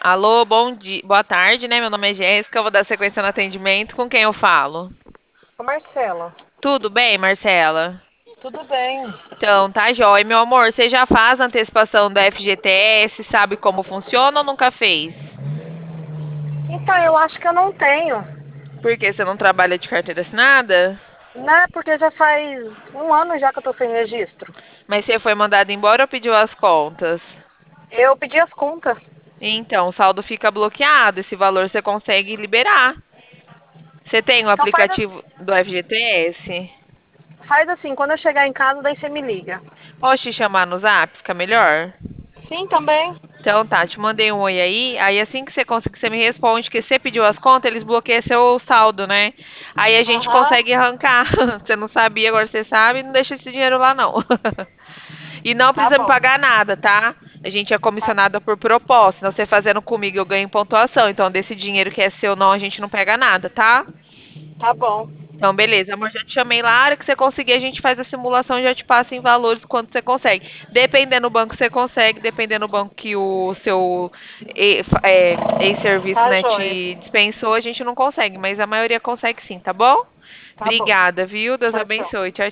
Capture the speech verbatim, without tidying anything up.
Alô, bom dia, boa tarde, né? Meu nome é Jéssica, eu vou dar sequência no atendimento. Com quem eu falo? Ô Marcela, Tudo bem, Marcela? tudo bem? Então, tá jóia. Meu amor, você já faz a antecipação do F G T S, sabe como funciona ou nunca fez? Então, eu acho que eu não tenho, Porque você não trabalha de carteira assinada? né? Porque já faz um ano já que eu tô sem registro. Mas você foi mandado embora ou pediu as contas? Eu pedi as contas. Então, o saldo fica bloqueado, esse valor você consegue liberar. Você tem o Então faz aplicativo assim, do F G T S? faz assim, quando eu chegar em casa, daí você me liga. Posso te chamar no Zap? Fica melhor? Sim, também. Então tá, te mandei um oi aí. Aí assim que você conseguir, você me responde que você pediu as contas, eles bloqueiam seu saldo, né? Aí a gente Aham, consegue arrancar. Você não sabia, agora você sabe, não deixa esse dinheiro lá não. E não tá precisa me bom. pagar nada, tá? A gente é Tá, comissionada por propósito. Senão você fazendo comigo eu ganho em pontuação. Então desse dinheiro que é seu não, a gente não pega nada, tá? tá bom. Então, beleza, amor, já te chamei lá. A hora que você conseguir, a gente faz a simulação e já te passa em valores quanto você consegue. Dependendo do banco que você consegue, dependendo do banco que o seu e- fa- é, ex-serviço, Tá né, joia. te dispensou, a gente não consegue, mas a maioria consegue sim, tá bom? Tá bom. Obrigada, viu? Deus Tchau, tchau. abençoe. Tchau,